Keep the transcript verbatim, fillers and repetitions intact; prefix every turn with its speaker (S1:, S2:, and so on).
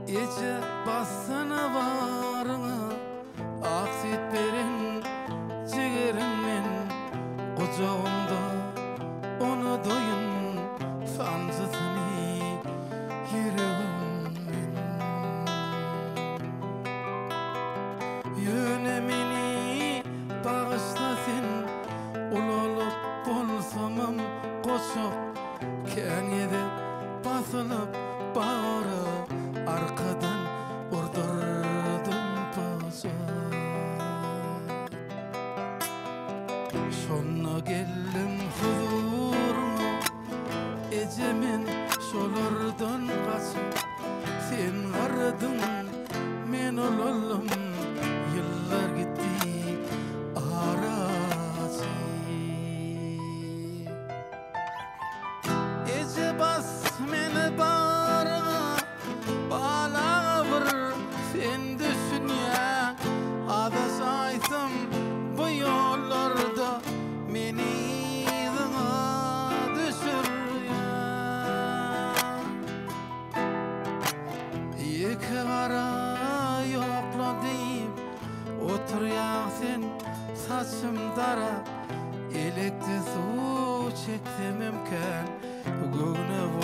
S1: Ece bassana varına, aksit berin ciğerimin kucağımda. Onu doyun sancısını yüreğimin. Yönemini bağışla sen, ul olup bolsamam koşup kenede basılıp bağırı arkadan vurdurdum paşa. Şonna geldim huzuruna, ecemin şolardan kaçıp sen aradın, men olalım. Yıllar gitti arası. Ece bas meni bağrına, bağla vur sen düşün ya. Adaşaysam bu yollarda meni izine düşür ya. İki kara yokla deyip otur ya sen saçım dara. Elekti su çekti mümkün göğüne